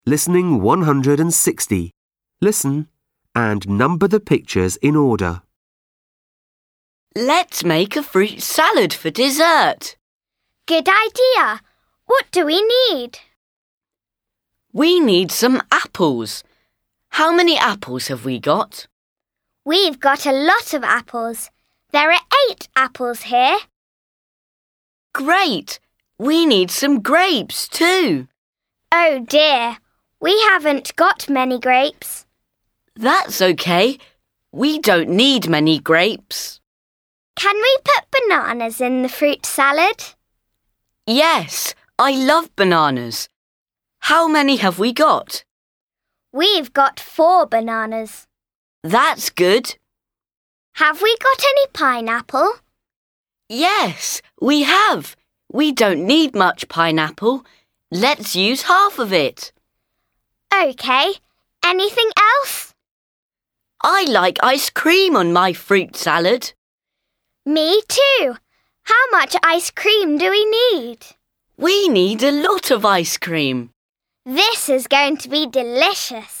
Listening 160. Listen and number the pictures in order. Let's make a fruit salad for dessert. Good idea. What do we need? We need some apples. How many apples have we got? We've got a lot of apples. There are 8 apples here. Great! We need some grapes too. Oh dear, we haven't got many grapes. That's okay. We don't need many grapes. Can we put bananas in the fruit salad? Yes, I love bananas. How many have we got? We've got 4 bananas. That's good. Have we got any pineapple? Yes, we have. We don't need much pineapple. Let's use half of it. OK. Anything else? I like ice cream on my fruit salad. Me too. How much ice cream do we need? We need a lot of ice cream. This is going to be delicious.